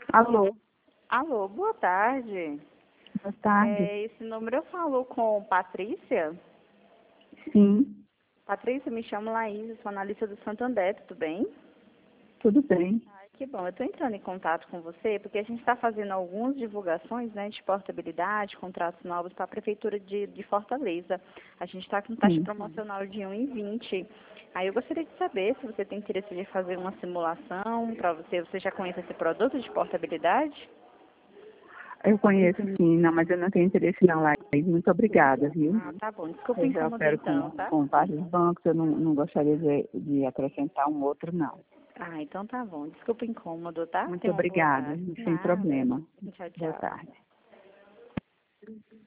Alô, Alô, boa tarde. boa tarde. Esse número eu falo com Patrícia. Sim, Patrícia, me chamo Laís, sou analista do Santander, tudo bem? tudo bem. Ai, que bom. Eu estou entrando em contato com você porque a gente está fazendo algumas divulgações, né, de portabilidade, contratos novos para a Prefeitura de Fortaleza. A gente está com taxa Sim, promocional de 1,20. Aí eu gostaria de saber se você tem interesse de fazer uma simulação para você. Você já conhece esse produto de portabilidade? eu conheço sim, não, mas eu não tenho interesse não, Laís. Muito obrigada, viu? Ah, tá bom. Desculpa o Eu já incômodo opero então, tá? com vários bancos, eu não gostaria de acrescentar um outro, não. Ah, então tá bom. Desculpa o incômodo, tá? Muito Tenha uma boa obrigada, tarde. sem Nada. problema. Tchau, Boa tchau. tarde.